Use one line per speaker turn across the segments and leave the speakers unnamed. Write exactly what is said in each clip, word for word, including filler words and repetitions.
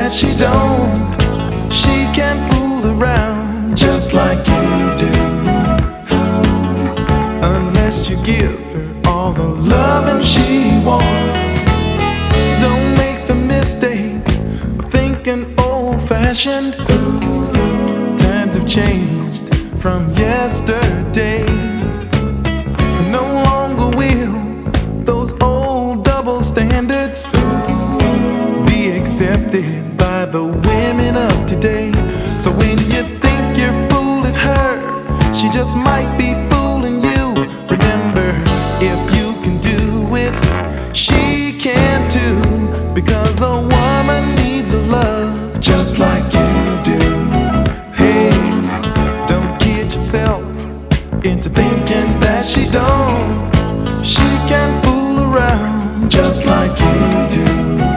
that she don't. She can fool around just like you do, unless you give her all the loving she wants. Don't make the mistake of thinking old-fashioned. Times have changed from yesterday. No longer will those old double standards be accepted by the women of today. So when you think you're fooling her, she just might be fooling you. Remember, if you can do it, she can too, because a woman needs a love just like you do. Hey, don't kid yourself into thinking that she don't. She can fool around just like you do,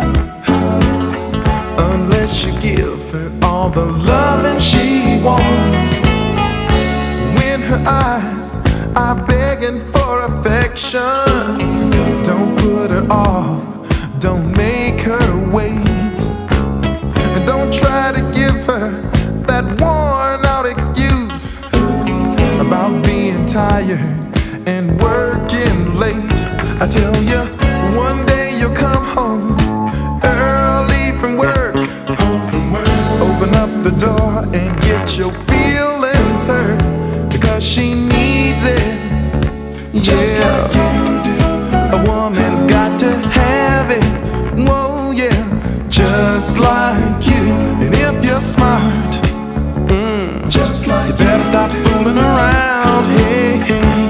unless you give her all the loving she wants. When her eyes are begging for affection, don't put her off, don't make her wait, and don't try to give her that worn out excuse about being tired and working late. I tell you, one day you'll come home early from work, open up the door and get your feelings hurt, because she needs it just yeah. like you do. A woman's got to have it, whoa yeah, just like you. And if you're smart, mm, just like you better stop fooling around, hey, hey,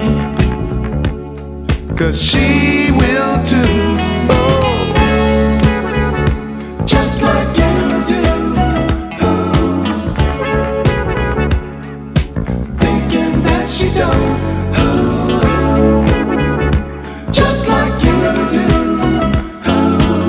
cause she will too. Oh, just like you do. Oh, thinking that she don't. Oh, just like you do. Oh.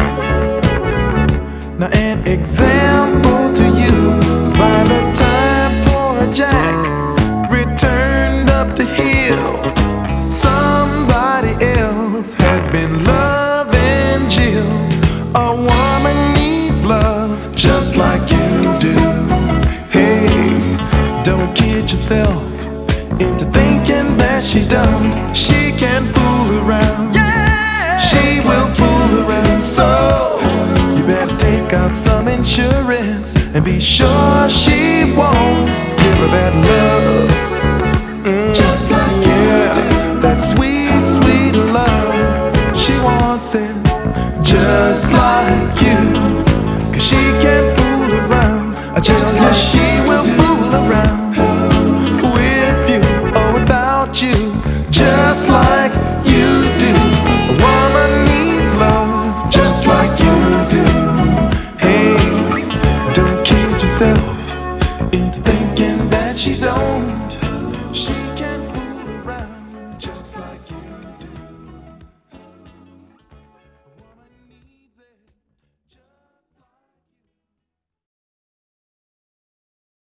Now an example to you is by the time poor Jack returned up the hill, somebody else had been loving Jill. A woman needs love just like you do. Hey, don't kid yourself into thinking that she don't. She can fool around, yeah, she will like fool around. So you better take out some insurance and be sure she won't give her that love, mm, just like yeah, you do. That sweet, sweet love, she wants it just like you, cause she can't fool around. I just like she will fool around with you or without you, just like you do. A woman needs love just like you do. Hey, don't kid yourself into